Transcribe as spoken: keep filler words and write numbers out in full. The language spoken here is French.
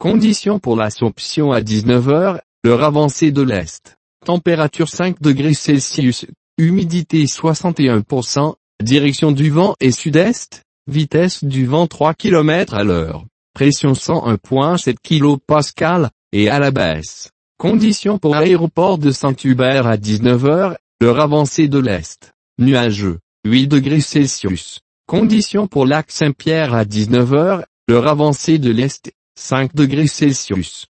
Conditions pour l'Assomption à dix-neuf heures, l'heure avancée de l'Est. Température cinq degrés Celsius, humidité soixante et un pour cent, direction du vent est sud-est, vitesse du vent trois kilomètres à l'heure, pression cent un virgule sept kilopascales, et à la baisse. Conditions pour l'aéroport de Saint-Hubert à dix-neuf heures, l'heure avancée de l'Est. Nuageux, huit degrés Celsius. Conditions pour Lac Saint-Pierre à dix-neuf heures, l'heure avancée de l'Est, cinq degrés Celsius.